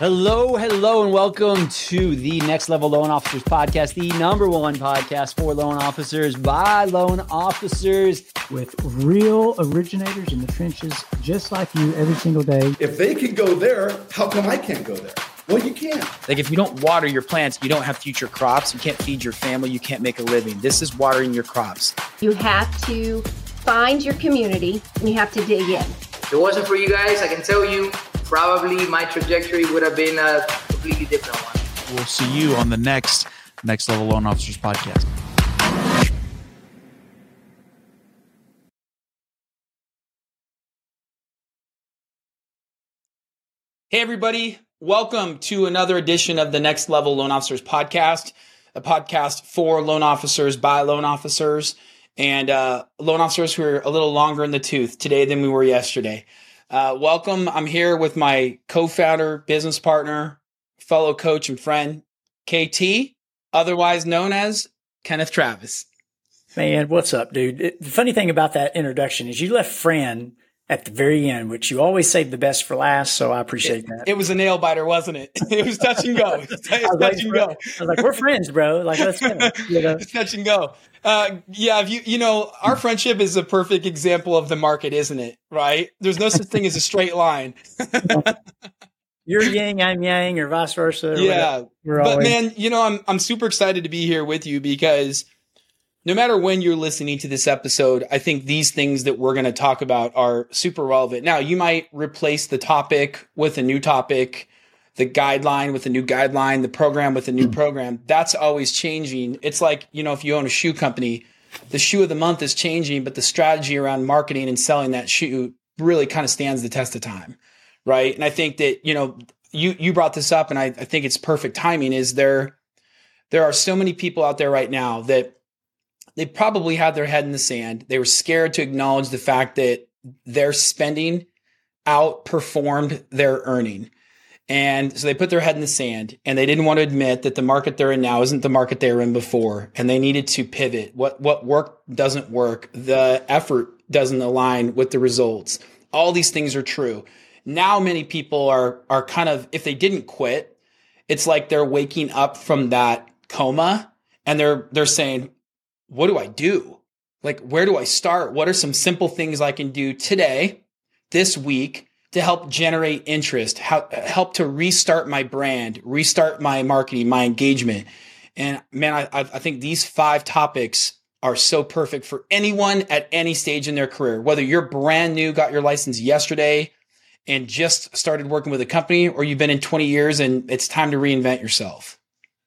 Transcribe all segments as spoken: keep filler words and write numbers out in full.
Hello, hello, and welcome to the Next Level Loan Officers Podcast, the number one podcast for loan officers by loan officers. With real originators in the trenches, just like you every single day. If they can go there, how come I can't go there? Well, you can. Like if you don't water your plants, you don't have future crops. You can't feed your family. You can't make a living. This is watering your crops. You have to find your community and you have to dig in. If it wasn't for you guys, I can tell you, probably my trajectory would have been a completely different one. We'll see you on the next Next Level Loan Officers Podcast. Hey, everybody. Welcome to another edition of the Next Level Loan Officers Podcast, a podcast for loan officers by loan officers and uh, loan officers who are a little longer in the tooth today than we were yesterday. Uh, welcome. I'm here with my co-founder, business partner, fellow coach and friend, K T, otherwise known as Kenneth Travis. Man, what's up, dude? It, the funny thing about that introduction is you left Fran at the very end, which you always save the best for last, so I appreciate it, that. It was a nail biter, wasn't it? It was touch and go. It was touch like, and go. I was like, we're friends, bro. Like, let's go. You know? It's touch and go. Uh, yeah, if you you know, our friendship is a perfect example of the market, isn't it? Right? There's no such thing as a straight line. You're yang, I'm yang, or vice versa. Yeah, we're but always- man, you know, I'm I'm super excited to be here with you because no matter when you're listening to this episode, I think these things that we're going to talk about are super relevant. Now, you might replace the topic with a new topic, the guideline with a new guideline, the program with a new program. That's always changing. It's like, you know, if you own a shoe company, the shoe of the month is changing, but the strategy around marketing and selling that shoe really kind of stands the test of time, right? And I think that, you know, you you brought this up, and I, I think it's perfect timing, is there, there are so many people out there right now that they probably had their head in the sand. They were scared to acknowledge the fact that their spending outperformed their earning. And so they put their head in the sand and they didn't want to admit that the market they're in now isn't the market they were in before. And they needed to pivot. What, what worked doesn't work. The effort doesn't align with the results. All these things are true. Now, many people are, are kind of, if they didn't quit, it's like they're waking up from that coma and they're, they're saying, what do I do? Like, where do I start? What are some simple things I can do today, this week, to help generate interest, how, help to restart my brand, restart my marketing, my engagement? And man, I, I think these five topics are so perfect for anyone at any stage in their career, whether you're brand new, got your license yesterday and just started working with a company, or you've been in twenty years and it's time to reinvent yourself.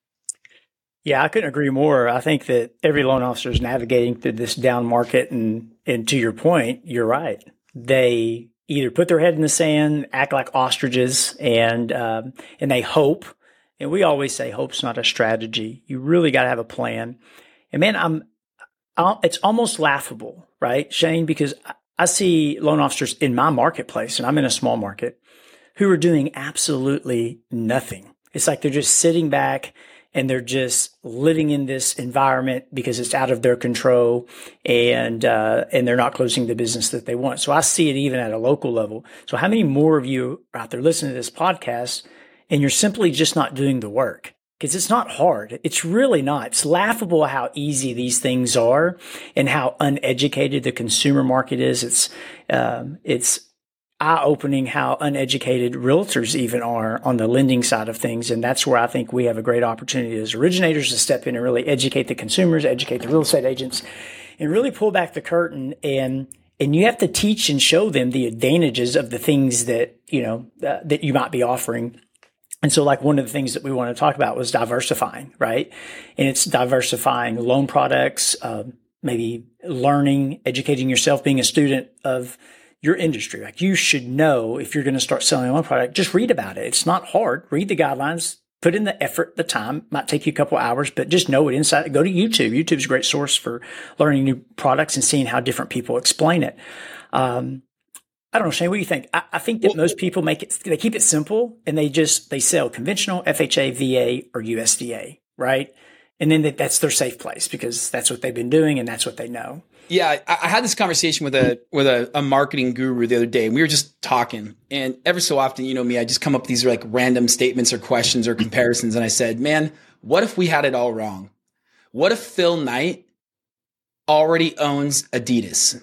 Yeah, I couldn't agree more. I think that every loan officer is navigating through this down market. And, and to your point, you're right. They either put their head in the sand, act like ostriches, and um, and they hope. And we always say hope's not a strategy. You really got to have a plan. And man, I'm, I'll, it's almost laughable, right, Shane? Because I, I see loan officers in my marketplace, and I'm in a small market, who are doing absolutely nothing. It's like they're just sitting back and they're just living in this environment because it's out of their control, and uh, and they're not closing the business that they want. So I see it even at a local level. So how many more of you are out there listening to this podcast and you're simply just not doing the work? Because it's not hard. It's really not. It's laughable how easy these things are and how uneducated the consumer market is. It's um, it's eye-opening how uneducated realtors even are on the lending side of things. And that's where I think we have a great opportunity as originators to step in and really educate the consumers, educate the real estate agents, and really pull back the curtain. And and you have to teach and show them the advantages of the things that, you know, uh, that you might be offering. And so like one of the things that we want to talk about was diversifying, right? And it's diversifying loan products, uh, maybe learning, educating yourself, being a student of your industry. Like you should know if you're going to start selling one product, just read about it. It's not hard. Read the guidelines, put in the effort, the time. Might take you a couple hours, but just know it inside. Go to YouTube. YouTube's a great source for learning new products and seeing how different people explain it. Um, I don't know, Shane, what do you think? I, I think that well, most people make it, they keep it simple and they just, they sell conventional F H A, V A, or U S D A, right? And then that, that's their safe place because that's what they've been doing and that's what they know. Yeah, I, I had this conversation with a with a, a marketing guru the other day, and we were just talking. And ever so often, you know me, I just come up with these like random statements or questions or comparisons. And I said, man, what if we had it all wrong? What if Phil Knight already owns Adidas?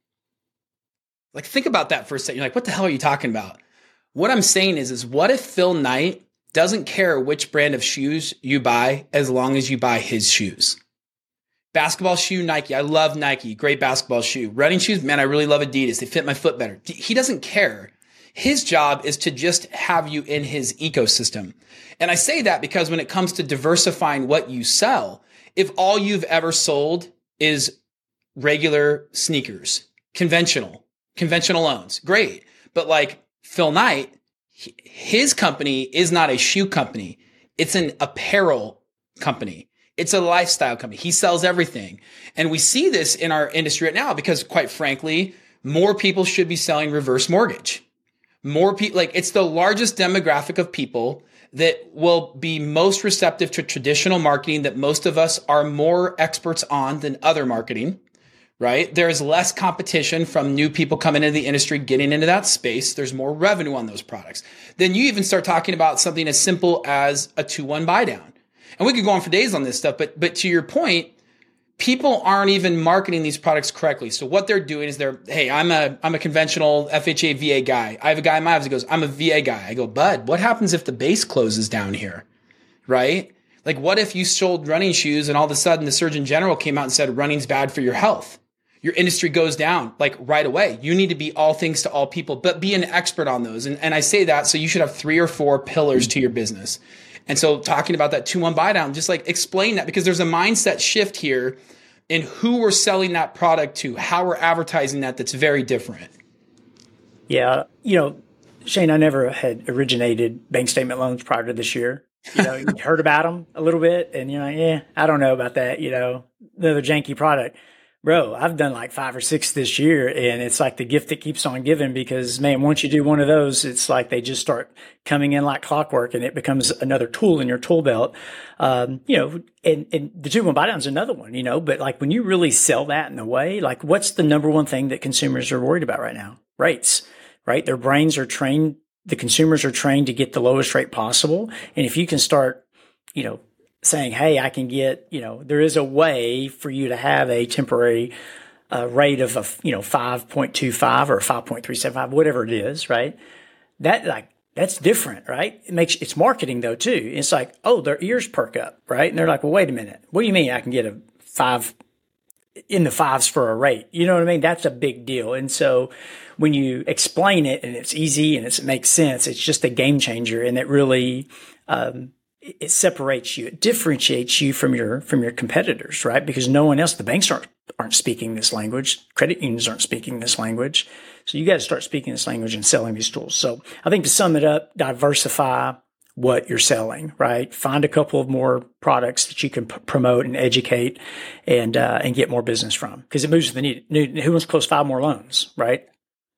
Like, think about that for a second. You're like, what the hell are you talking about? What I'm saying is, is what if Phil Knight doesn't care which brand of shoes you buy as long as you buy his shoes? Basketball shoe, Nike. I love Nike. Great basketball shoe. Running shoes, man, I really love Adidas. They fit my foot better. He doesn't care. His job is to just have you in his ecosystem. And I say that because when it comes to diversifying what you sell, if all you've ever sold is regular sneakers, conventional, conventional loans, great. But like Phil Knight, his company is not a shoe company. It's an apparel company. It's a lifestyle company. He sells everything. And we see this in our industry right now because, quite frankly, more people should be selling reverse mortgage. More people, like it's the largest demographic of people that will be most receptive to traditional marketing that most of us are more experts on than other marketing, right? There's less competition from new people coming into the industry, getting into that space. There's more revenue on those products. Then you even start talking about something as simple as a two one buy down. And we could go on for days on this stuff, but but to your point, people aren't even marketing these products correctly. So what they're doing is they're, hey, I'm a I'm a conventional F H A V A guy. I have a guy in my office that goes, I'm a V A guy. I go, bud, what happens if the base closes down here, right? Like, what if you sold running shoes and all of a sudden the Surgeon General came out and said running's bad for your health? Your industry goes down like right away. You need to be all things to all people, but be an expert on those. And, and I say that so you should have three or four pillars to your business. And so talking about that two one buy down, just like explain that because there's a mindset shift here in who we're selling that product to, how we're advertising that that's very different. Yeah. You know, Shane, I never had originated bank statement loans prior to this year. You know, you heard about them a little bit and you're like, yeah, I don't know about that. You know, another janky product. Bro, I've done like five or six this year and it's like the gift that keeps on giving because, man, once you do one of those, it's like they just start coming in like clockwork and it becomes another tool in your tool belt. Um, you know, and, and the two one buy down is another one, you know, but like when you really sell that in a way, like what's the number one thing that consumers are worried about right now? Rates, right? Their brains are trained, the consumers are trained to get the lowest rate possible. And if you can start, you know, saying, hey, I can get, you know, there is a way for you to have a temporary uh, rate of, a, you know, five point two five or five point three seven five, whatever it is, right? That like, that's different, right? It makes, it's marketing though too. It's like, oh, their ears perk up, right? And they're like, well, wait a minute. What do you mean I can get a five in the fives for a rate? You know what I mean? That's a big deal. And so when you explain it and it's easy and it's, it makes sense, it's just a game changer. And it really, um, it separates you, it differentiates you from your, from your competitors, right? Because no one else, the banks aren't, aren't speaking this language. Credit unions aren't speaking this language. So you got to start speaking this language and selling these tools. So I think to sum it up, diversify what you're selling, right? Find a couple of more products that you can p- promote and educate and, uh, and get more business from because it moves to the need. Who wants to close five more loans, right?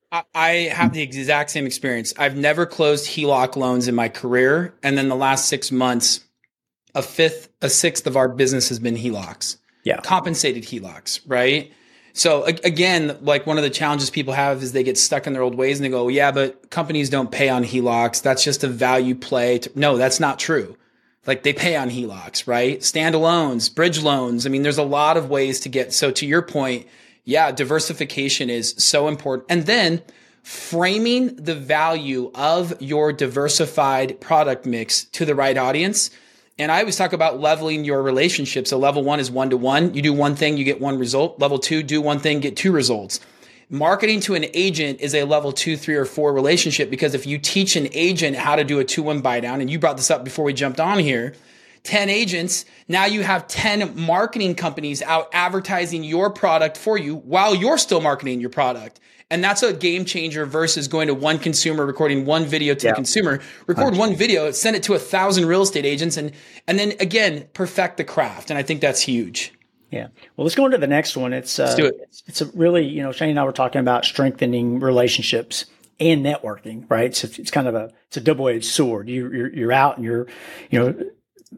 I have the exact same experience. I've never closed H E L O C loans in my career. And then the last six months, a fifth, a sixth of our business has been H E L O Cs. Yeah. Compensated H E L O Cs, right? So again, like one of the challenges people have is they get stuck in their old ways and they go, yeah, but companies don't pay on H E L O Cs. That's just a value play. To, no, that's not true. Like they pay on H E L O Cs, right? Standalones, bridge loans. I mean, there's a lot of ways to get. So to your point, yeah, diversification is so important. And then framing the value of your diversified product mix to the right audience. And I always talk about leveling your relationship. So level one is one to one. You do one thing, you get one result. Level two, do one thing, get two results. Marketing to an agent is a level two, three, or four relationship because if you teach an agent how to do a two one buy down, and you brought this up before we jumped on here, ten agents, now you have ten marketing companies out advertising your product for you while you're still marketing your product. And that's a game changer versus going to one consumer, recording one video to yeah. the consumer, record one video, send it to a thousand real estate agents. And, and then again, perfect the craft. And I think that's huge. Yeah. Well, let's go into the next one. It's, uh, let's do it. It's, it's a really, you know, Shane and I were talking about strengthening relationships and networking, right? So it's kind of a, it's a double-edged sword. You, you're, you're out and you're, you know,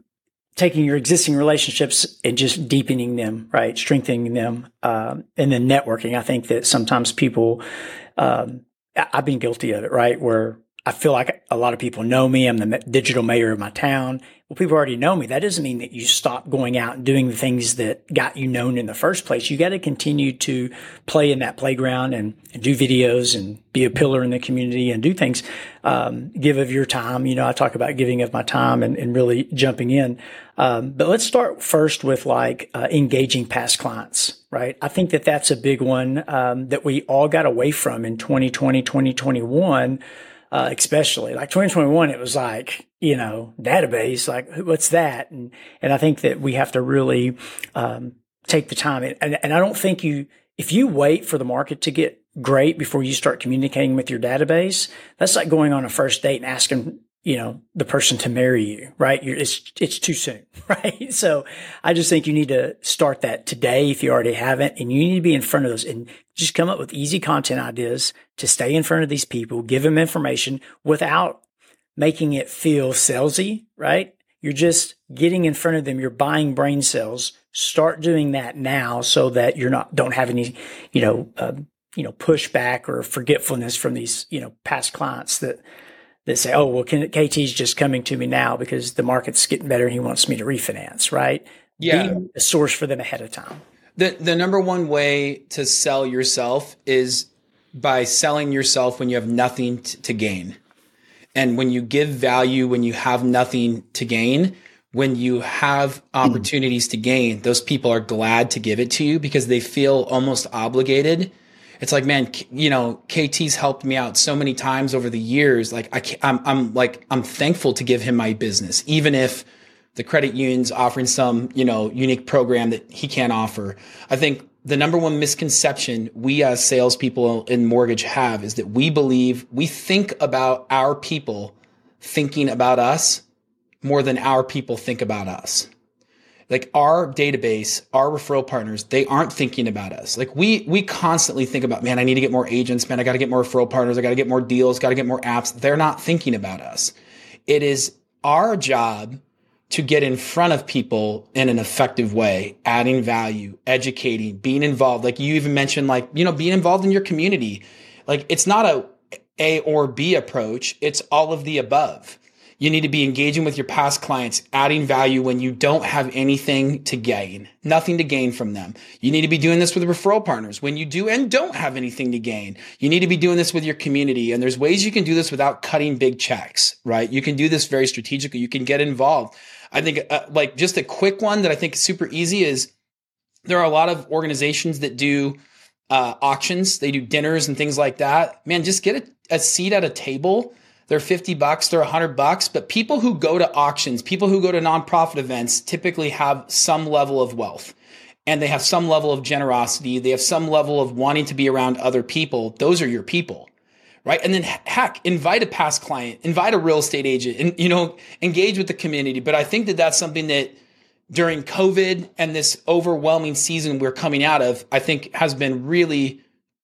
taking your existing relationships and just deepening them, right? Strengthening them. Um, and then networking. I think that sometimes people, um, I've been guilty of it, right? Where I feel like a lot of people know me. I'm the digital mayor of my town. Well, people already know me. That doesn't mean that you stop going out and doing the things that got you known in the first place. You got to continue to play in that playground and, and do videos and be a pillar in the community and do things. Um, give of your time. You know, I talk about giving of my time and, and really jumping in. Um, but let's start first with like uh, engaging past clients, right? I think that that's a big one um, that we all got away from in twenty twenty, twenty twenty-one. Uh, especially like twenty twenty-one, it was like, you know, database, like what's that? And, and I think that we have to really, um, take the time. And, and I don't think you, if you wait for the market to get great before you start communicating with your database, that's like going on a first date and asking, you know, the person to marry you, right? You're, it's, it's too soon, right? So I just think you need to start that today if you already haven't, and you need to be in front of those and just come up with easy content ideas to stay in front of these people, give them information without making it feel salesy, right? You're just getting in front of them. You're buying brain cells. Start doing that now so that you're not, don't have any, you know, uh, you know, pushback or forgetfulness from these, you know, past clients that, that say, oh, well, K T's just coming to me now because the market's getting better and he wants me to refinance, right? Yeah. Be a source for them ahead of time. The the number one way to sell yourself is by selling yourself when you have nothing t- to gain. And when you give value, when you have nothing to gain, when you have opportunities to gain, those people are glad to give it to you because they feel almost obligated. It's like, man, you know, K T's helped me out so many times over the years. Like I can't, I'm, I'm like, I'm thankful to give him my business, even if the credit union's offering some, you know, unique program that he can't offer. I think the number one misconception we as salespeople in mortgage have is that we believe we think about our people thinking about us more than our people think about us. Like our database, our referral partners, they aren't thinking about us. Like we, we constantly think about, man, I need to get more agents, man, I got to get more referral partners. I got to get more deals, got to get more apps. They're not thinking about us. It is our job to get in front of people in an effective way, adding value, educating, being involved. Like you even mentioned, like, you know, being involved in your community. Like it's not a A or B approach. It's all of the above. You need to be engaging with your past clients, adding value when you don't have anything to gain, nothing to gain from them. You need to be doing this with referral partners when you do and don't have anything to gain. You need to be doing this with your community. And there's ways you can do this without cutting big checks, right? You can do this very strategically. You can get involved. I think uh, like just a quick one that I think is super easy is there are a lot of organizations that do uh, auctions. They do dinners and things like that. Man, just get a, a seat at a table. They're fifty bucks, they're a hundred bucks, but people who go to auctions, people who go to nonprofit events typically have some level of wealth and they have some level of generosity. They have some level of wanting to be around other people. Those are your people, right? And then heck, invite a past client, invite a real estate agent and, you know, engage with the community. But I think that that's something that during COVID and this overwhelming season we're coming out of, I think has been really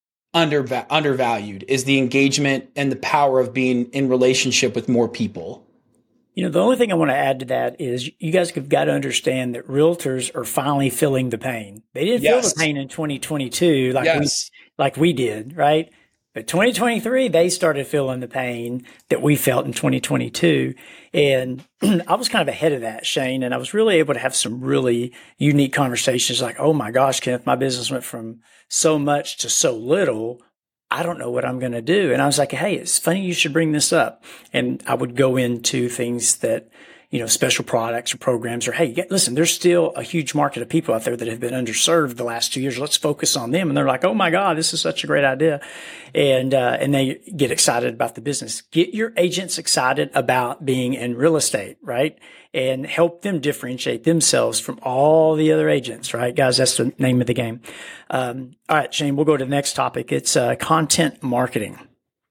Under, undervalued is the engagement and the power of being in relationship with more people. You know, the only thing I want to add to that is you guys have got to understand that realtors are finally feeling the pain. They didn't yes. feel the pain in twenty twenty-two like yes. we like we did, right? But twenty twenty-three, they started feeling the pain that we felt in twenty twenty-two. And I was kind of ahead of that, Shane, and I was really able to have some really unique conversations like, oh my gosh, Kenneth, my business went from so much to so little. I don't know what I'm going to do. And I was like, hey, it's funny you should bring this up. And I would go into things that, you know, special products or programs or, hey, listen, there's still a huge market of people out there that have been underserved the last two years. Let's focus on them. And they're like, oh my God, this is such a great idea. And, uh, and they get excited about the business. Get your agents excited about being in real estate, right? And help them differentiate themselves from all the other agents, right? Guys, that's the name of the game. Um, all right, Shane, we'll go to the next topic. It's, uh, content marketing.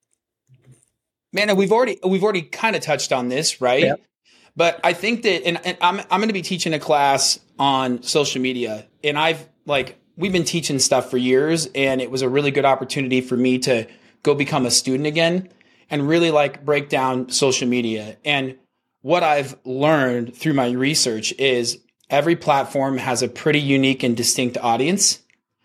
Man, we've already, we've already kind of touched on this, right? Yep. But I think that, and, and I'm I'm going to be teaching a class on social media, and I've like we've been teaching stuff for years, and it was a really good opportunity for me to go become a student again and really like break down social media. And what I've learned through my research is every platform has a pretty unique and distinct audience.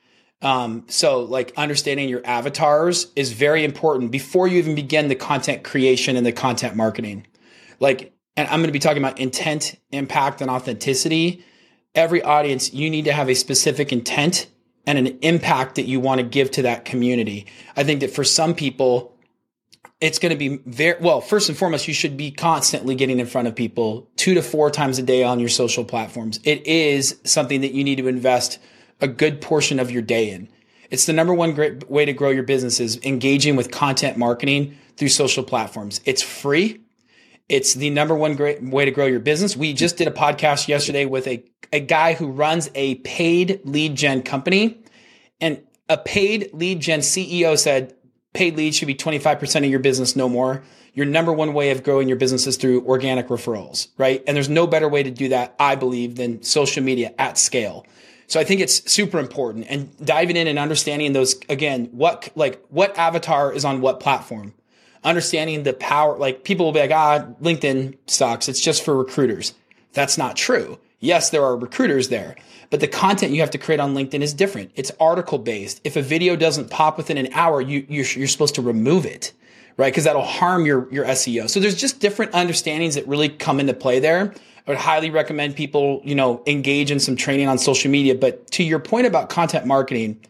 Um, so like understanding your avatars is very important before you even begin the content creation and the content marketing. Like, and I'm going to be talking about intent, impact, and authenticity. Every audience, you need to have a specific intent and an impact that you want to give to that community. I think that for some people, it's going to be very, well, first and foremost, you should be constantly getting in front of people two to four times a day on your social platforms. It is something that you need to invest a good portion of your day in. It's the number one great way to grow your business is engaging with content marketing through social platforms. It's free. It's the number one great way to grow your business. We just did a podcast yesterday with a, a guy who runs a paid lead gen company, and a paid lead gen C E O said, paid leads should be twenty-five percent of your business, no more. Your number one way of growing your business is through organic referrals, right? And there's no better way to do that, I believe, than social media at scale. So I think it's super important, and diving in and understanding those, again, what, like what avatar is on what platform, understanding the power, like people will be like, ah, LinkedIn sucks. It's just for recruiters. That's not true. Yes, there are recruiters there, but the content you have to create on LinkedIn is different. It's article based. If a video doesn't pop within an hour, you, you're, you're supposed to remove it, right? Because that'll harm your, your S E O. So there's just different understandings that really come into play there. I would highly recommend people, you know, engage in some training on social media. But to your point about content marketing,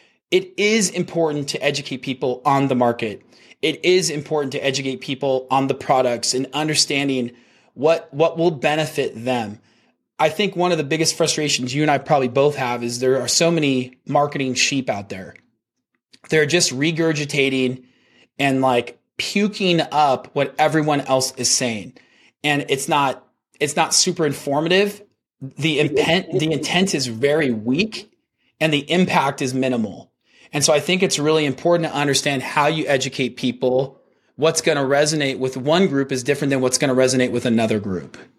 it is important to educate people on the market. It is important to educate people on the products and understanding what, what will benefit them. I think one of the biggest frustrations you and I probably both have is there are so many marketing sheep out there. They're just regurgitating and like puking up what everyone else is saying. And it's not, it's not super informative. The intent, the intent is very weak and the impact is minimal. And so I think it's really important to understand how you educate people. What's going to resonate with one group is different than what's going to resonate with another group. one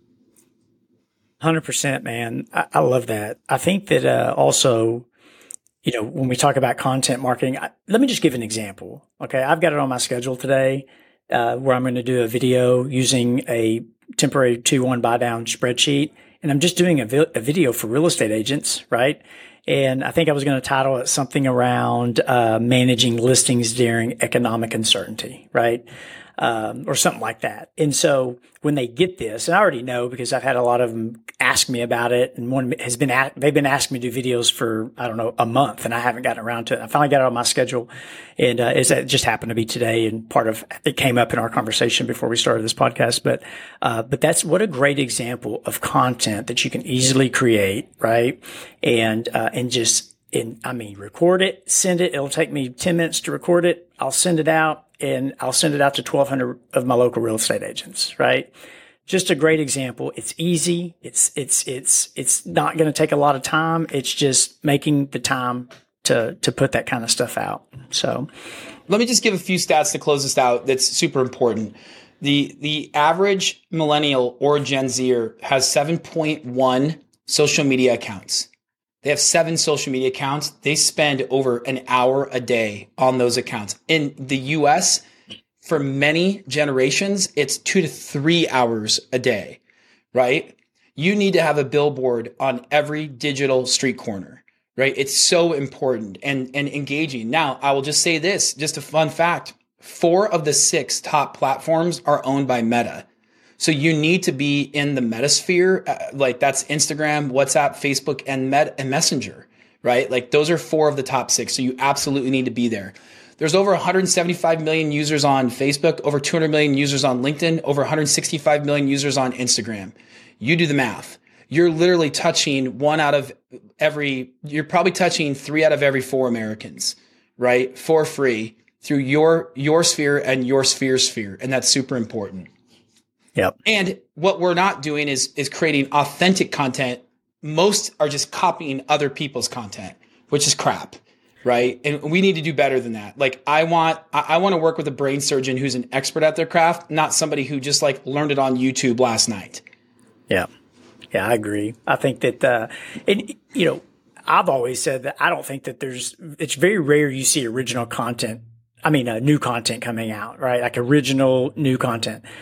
hundred percent, man. I, I love that. I think that uh, also, you know, when we talk about content marketing, I, let me just give an example. Okay. I've got it on my schedule today uh, where I'm going to do a video using a temporary two one buy down spreadsheet. And I'm just doing a, vi- a video for real estate agents, right? And I think I was going to title it something around uh, managing listings during economic uncertainty, right? Um, or something like that. And so when they get this, and I already know because I've had a lot of them ask me about it, and one has been, at, they've been asking me to do videos for, I don't know, a month, and I haven't gotten around to it. I finally got it on my schedule, and uh, it's, it just happened to be today, and part of it came up in our conversation before we started this podcast. But, uh, but that's what a great example of content that you can easily create, right? And, uh, and just, and I mean, record it, send it. It'll take me ten minutes to record it. I'll send it out. And I'll send it out to twelve hundred of my local real estate agents, right? Just a great example. It's easy. It's, it's, it's, it's not going to take a lot of time. It's just making the time to, to put that kind of stuff out. So let me just give a few stats to close this out. That's super important. The, the average millennial or Gen Zer has seven point one social media accounts. They have seven social media accounts. They spend over an hour a day on those accounts. In the U S, for many generations, it's two to three hours a day, right? You need to have a billboard on every digital street corner, right? It's so important and, and engaging. Now, I will just say this, just a fun fact. Four of the six top platforms are owned by Meta. So you need to be in the metasphere, uh, like that's Instagram, WhatsApp, Facebook, and, Met- and Messenger, right? Like those are four of the top six. So you absolutely need to be there. There's over one hundred seventy-five million users on Facebook, over two hundred million users on LinkedIn, over one hundred sixty-five million users on Instagram. You do the math. You're literally touching one out of every, you're probably touching three out of every four Americans, right? For free through your, your sphere and your sphere sphere. And that's super important. Yep. And what we're not doing is, is creating authentic content. Most are just copying other people's content, which is crap. Right. And we need to do better than that. Like I want, I, I want to work with a brain surgeon who's an expert at their craft, not somebody who just like learned it on YouTube last night. Yeah. Yeah, I agree. I think that, uh, and you know, I've always said that I don't think that there's, it's very rare you see original content. I mean, uh, new content coming out, right? Like original new content.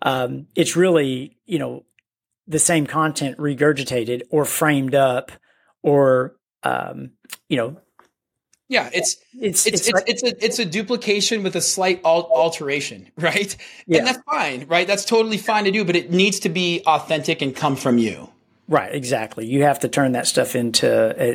Um, it's really, you know, the same content regurgitated or framed up or, um, you know, yeah, it's it's it's it's, it's, like, it's a it's a duplication with a slight al- alteration, right? Yeah. And that's fine, right? That's totally fine to do, but it needs to be authentic and come from you. right. Exactly. You have to turn that stuff into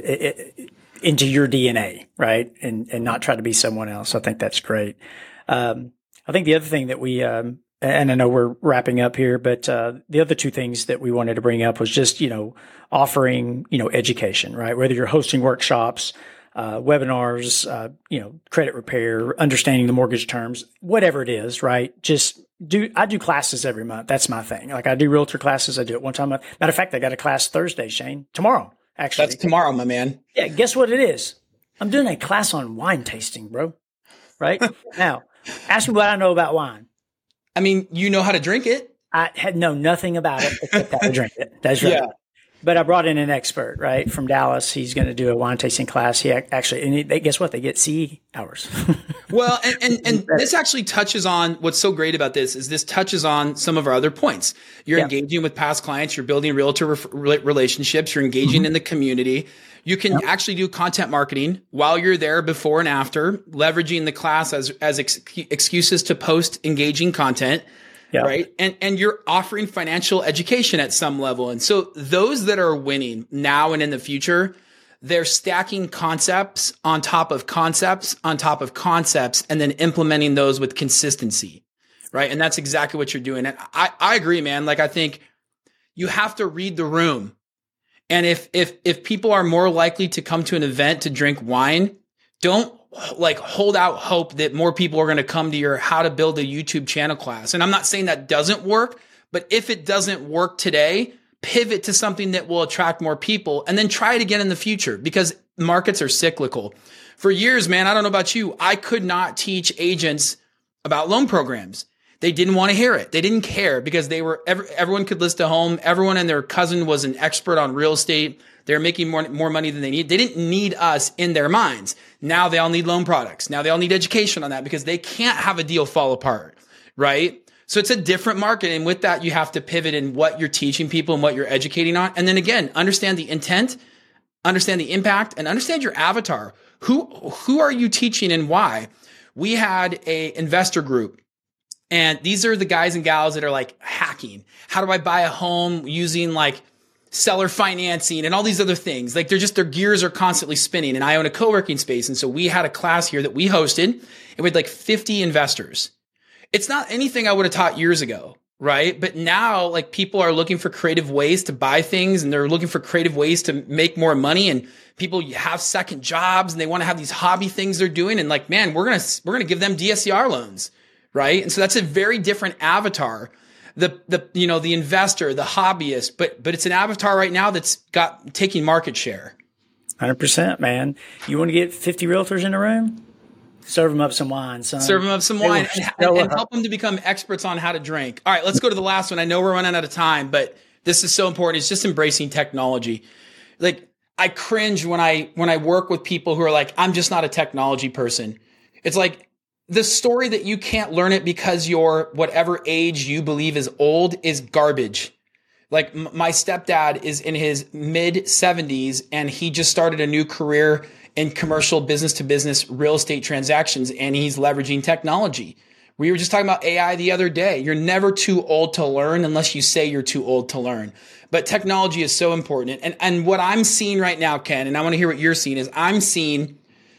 uh, into your D N A, right? And and not try to be someone else. I think that's great. Um, I think the other thing that we um, and I know we're wrapping up here, but uh, the other two things that we wanted to bring up was just, you know, offering, you know, education, right? Whether you're hosting workshops, uh, webinars, uh, you know, credit repair, understanding the mortgage terms, whatever it is, right? Just do, I do classes every month. That's my thing. Like I do realtor classes. I do it one time a month. Matter of fact, I got a class Thursday, Shane, tomorrow, actually. That's tomorrow, my man. Yeah. Guess what it is? I'm doing a class on wine tasting, bro. Right now, ask me what I know about wine. I mean, you know how to drink it. I had know nothing about it except how to drink it. That's right. Yeah. But I brought in an expert, right, from Dallas. He's going to do a wine tasting class. He actually, and he, they, guess what? They get C hours. Well, and, and, and this actually touches on what's so great about this is this touches on some of our other points. You're yeah. engaging with past clients. You're building realtor re- relationships. You're engaging mm-hmm. in the community. You can yep. actually do content marketing while you're there, before and after, leveraging the class as, as ex- excuses to post engaging content. Yeah. Right. And, and you're offering financial education at some level. And so those that are winning now and in the future, they're stacking concepts on top of concepts on top of concepts and then implementing those with consistency. Right. And that's exactly what you're doing. And I, I agree, man. Like, I think you have to read the room. And if, if, if people are more likely to come to an event to drink wine, don't like hold out hope that more people are going to come to your how to build a YouTube channel class. And I'm not saying that doesn't work, but if it doesn't work today, pivot to something that will attract more people and then try it again in the future, because markets are cyclical. For years, man, I don't know about you, I could not teach agents about loan programs. They didn't want to hear it. They didn't care because they were, every, everyone could list a home. Everyone and their cousin was an expert on real estate. They're making more, more money than they need. They didn't need us in their minds. Now they all need loan products. Now they all need education on that because they can't have a deal fall apart, right? So it's a different market. And with that, you have to pivot in what you're teaching people and what you're educating on. And then again, understand the intent, understand the impact, and understand your avatar. Who, who are you teaching and why? We had a investor group. And these are the guys and gals that are like hacking. How do I buy a home using like seller financing and all these other things? Like they're just, their gears are constantly spinning. And I own a co-working space. And so we had a class here that we hosted and we had like fifty investors. It's not anything I would have taught years ago, right? But now like people are looking for creative ways to buy things and they're looking for creative ways to make more money, and people have second jobs and they want to have these hobby things they're doing. And like, man, we're going to, we're going to give them D S C R loans. Right. And so that's a very different avatar. The, the, you know, the investor, the hobbyist, but, but it's an avatar right now that's got taking market share. one hundred percent, man. You want to get fifty realtors in a room? Serve them up some wine, son. Serve them up some wine and, and, and help them to become experts on how to drink. All right, let's go to the last one. I know we're running out of time, but this is so important. It's just embracing technology. Like I cringe when I, when I work with people who are like, I'm just not a technology person. It's like, the story that you can't learn it because you're whatever age you believe is old is garbage. Like m- my stepdad is in his mid seventies and he just started a new career in commercial business to business real estate transactions, and he's leveraging technology. We were just talking about A I the other day. You're never too old to learn unless you say you're too old to learn. But technology is so important. And, and what I'm seeing right now, Ken, and I want to hear what you're seeing, is I'm seeing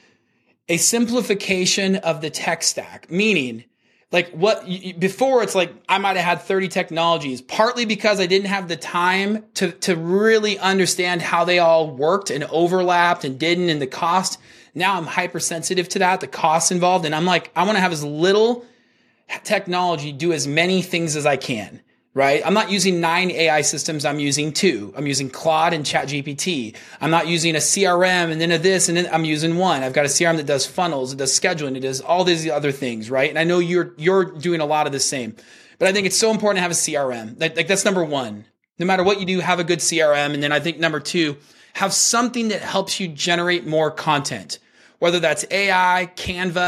a simplification of the tech stack, meaning like what before it's like I might have had thirty technologies, partly because I didn't have the time to, to really understand how they all worked and overlapped and didn't, and the cost. Now I'm hypersensitive to that, the costs involved. And I'm like, I want to have as little technology do as many things as I can. Right? I'm not using nine A I systems. I'm using two. I'm using Claude and ChatGPT. I'm not using a C R M and then a this and then I'm using one. I've got a C R M that does funnels, it does scheduling, it does all these other things, right? And I know you're you're doing a lot of the same. But I think it's so important to have a C R M. Like, like that's number one. No matter what you do, have a good C R M. And then I think number two, have something that helps you generate more content. Whether that's A I, Canva,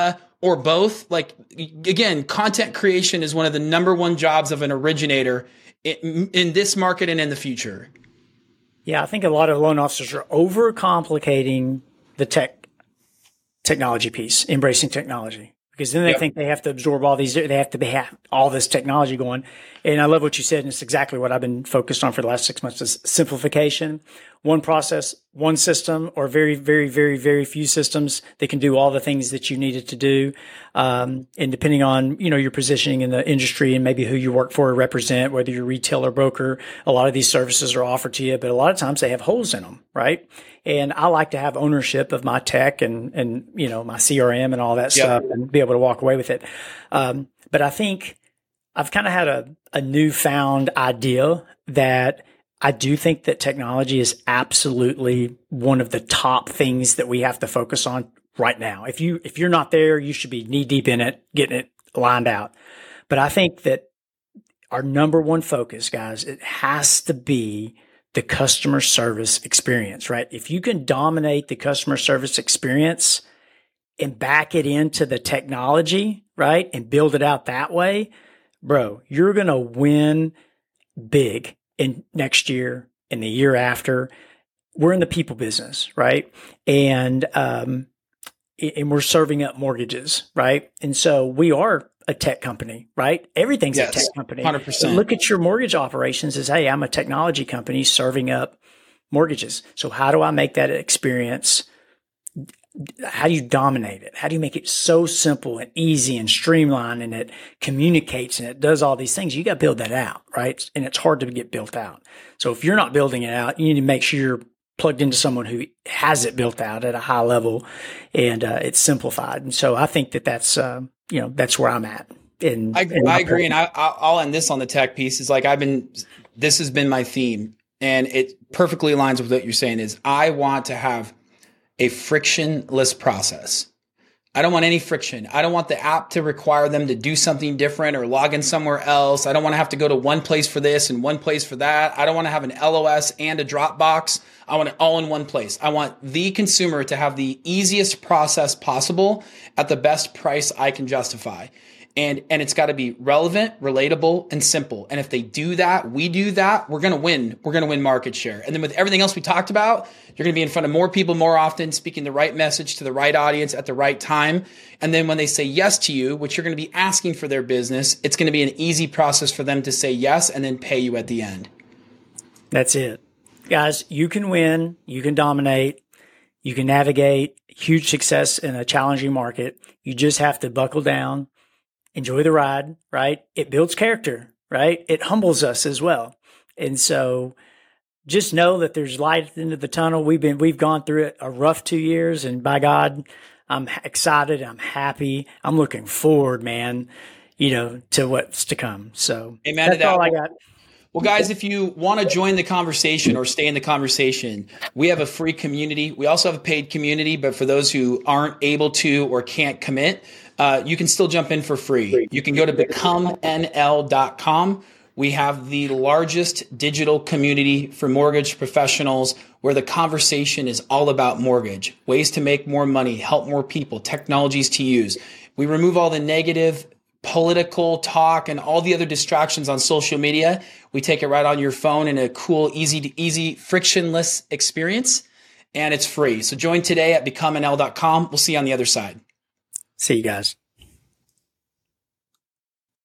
or both? Like, again, content creation is one of the number one jobs of an originator in, in this market and in the future. Yeah, I think a lot of loan officers are overcomplicating the tech technology piece, embracing technology, because then they yep. think they have to absorb all these, they have to have all this technology going. And I love what you said, and it's exactly what I've been focused on for the last six months is simplification. One process, one system, or very, very, very, very few systems that can do all the things that you need it to do. Um, and depending on, you know, your positioning in the industry and maybe who you work for or represent, whether you're retail or broker, a lot of these services are offered to you, but a lot of times they have holes in them, right? And I like to have ownership of my tech and, and, you know, my C R M and all that yep. stuff and be able to walk away with it. Um, but I think I've kind of had a, a newfound idea that I do think that technology is absolutely one of the top things that we have to focus on right now. If you, if you're not there, you should be knee deep in it, getting it lined out. But I think that our number one focus, guys, it has to be the customer service experience, right? If you can dominate the customer service experience and back it into the technology, right? And build it out that way, bro, you're going to win big in next year and the year after. We're in the people business, right? And, um, and we're serving up mortgages, right? And so we are a tech company, right? Everything's yes, a tech company. one hundred percent. So look at your mortgage operations as, hey, I'm a technology company serving up mortgages. So how do I make that experience? How do you dominate it? How do you make it so simple and easy and streamlined, and it communicates and it does all these things? You got to build that out, right? And it's hard to get built out. So if you're not building it out, you need to make sure you're plugged into someone who has it built out at a high level and uh, it's simplified. And so I think that that's, uh, you know, that's where I'm at. In, I, in I agree. And I, I'll end this on the tech piece. Is like, I've been, this has been my theme, and it perfectly aligns with what you're saying is I want to have a frictionless process. I don't want any friction. I don't want the app to require them to do something different or log in somewhere else. I don't want to have to go to one place for this and one place for that. I don't want to have an L O S and a Dropbox. I want it all in one place. I want the consumer to have the easiest process possible at the best price I can justify. And, and it's got to be relevant, relatable, and simple. And if they do that, we do that, we're going to win. We're going to win market share. And then with everything else we talked about, you're going to be in front of more people more often, speaking the right message to the right audience at the right time. And then when they say yes to you, which you're going to be asking for their business, it's going to be an easy process for them to say yes and then pay you at the end. That's it. Guys, you can win. You can dominate. You can navigate huge success in a challenging market. You just have to buckle down. Enjoy the ride, right? It builds character, right? It humbles us as well. And so just know that there's light at the end of the tunnel. We've been, we've gone through it a rough two years, and by God, I'm excited. I'm happy. I'm looking forward, man, you know, to what's to come. So Amen that's to that. all I got. Well, guys, if you want to join the conversation or stay in the conversation, we have a free community. We also have a paid community, but for those who aren't able to or can't commit, uh, you can still jump in for free. You can go to become N L dot com. We have the largest digital community for mortgage professionals where the conversation is all about mortgage, ways to make more money, help more people, technologies to use. We remove all the negative political talk and all the other distractions on social media. We take it right on your phone in a cool, easy, easy, frictionless experience, and it's free. So join today at become N L dot com. We'll see you on the other side. See you guys.